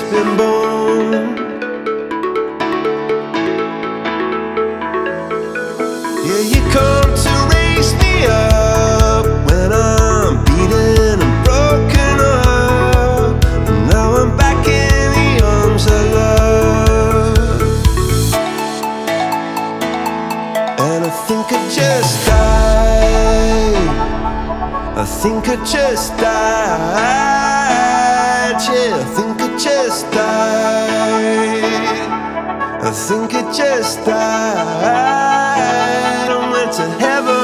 been born. Yeah, you come to raise me up when I'm beaten and broken up, and now I'm back in the arms of love. And I think I just died. I think I just died. Yeah, I think I just died. I think I just died and went to heaven.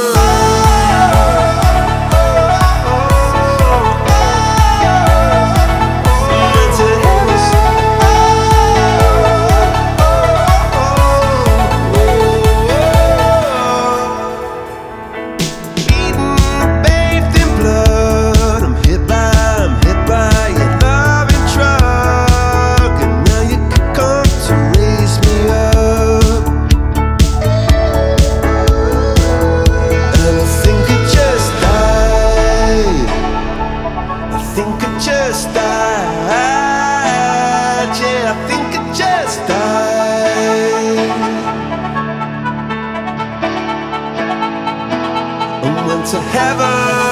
Went to heaven. Beaten, bathed in blood. I'm hit by your loving drug, and now you could come to raise me up. And I think I just died. I think I just died. Yeah, I think I just died and went to heaven.